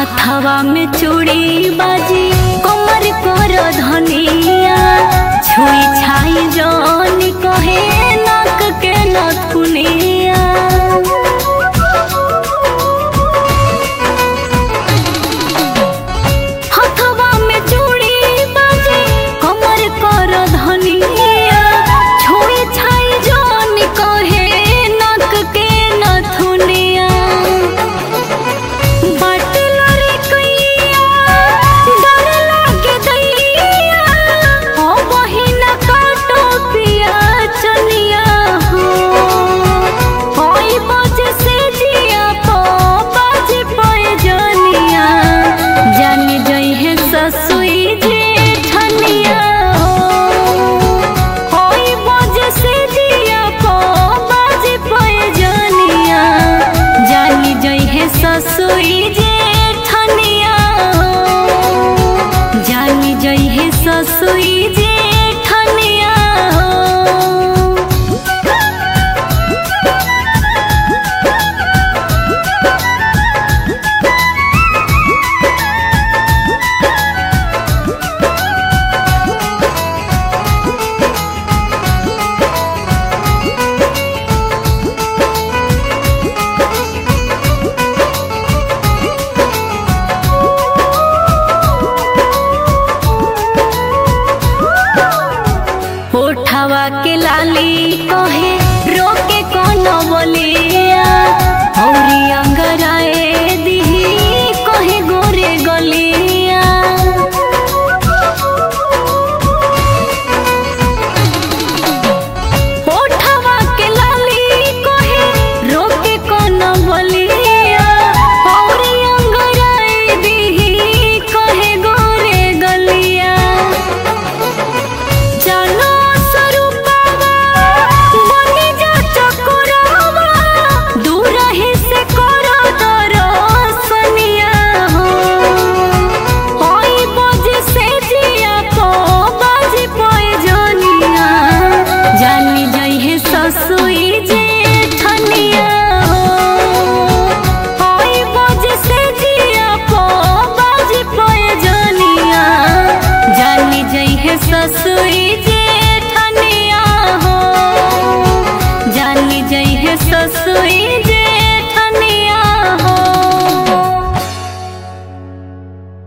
हवा में चूड़ी बाजी कमर कर धनिया छुई छाई जौन कहे नाक के नथुनिया। हवा में चूड़ी बाजी कमर कर धनिया छुई छाई जौन कहे नाक के नथुनिया। ससुई जेठनिया जानी जई है ससुई जेठनिया। हवा के लाली कहे रोके कौन बोलिया औरी अंगराए दिही कहे गोरे गलिया। हवा के लाली कहे रोके कौन बोलिया औरी अंगराए दिही कहे गोरे गलिया। चलो ससुई जेठनिया आई बजे से जिया को बाजी पे जनिया जानी जई है ससुई।